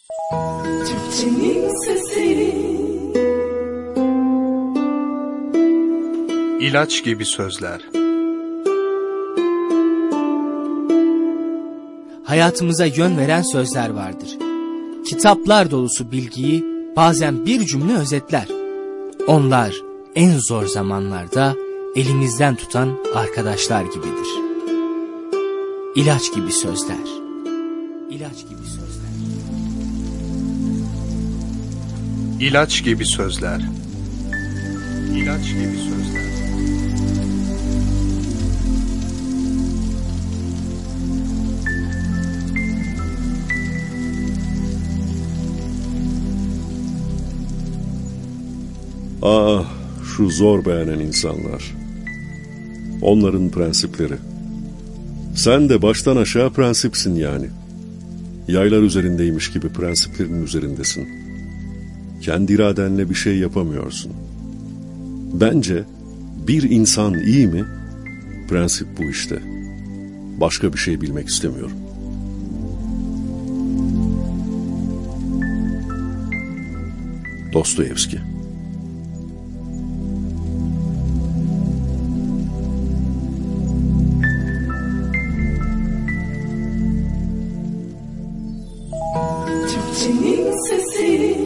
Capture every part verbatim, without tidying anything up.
Türkçenin sesi. İlaç gibi sözler. Hayatımıza yön veren sözler vardır. Kitaplar dolusu bilgiyi bazen bir cümle özetler. Onlar en zor zamanlarda elimizden tutan arkadaşlar gibidir. İlaç gibi sözler. İlaç gibi sözler. İlaç gibi sözler. İlaç gibi sözler. Ah, şu zor beğenen insanlar. Onların prensipleri. Sen de baştan aşağı prensipsin yani. Yaylar üzerindeymiş gibi prensiplerin üzerindesin. Kendi iradenle bir şey yapamıyorsun. Bence bir insan iyi mi? Prensip bu işte. Başka bir şey bilmek istemiyorum. Dostoyevski. Türkçenin sesi.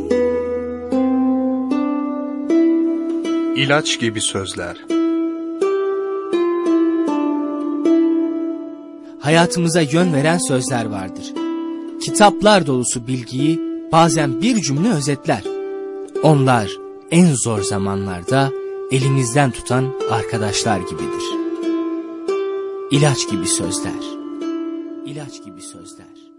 İlaç gibi sözler. Hayatımıza yön veren sözler vardır. Kitaplar dolusu bilgiyi bazen bir cümle özetler. Onlar en zor zamanlarda elimizden tutan arkadaşlar gibidir. İlaç gibi sözler. İlaç gibi sözler.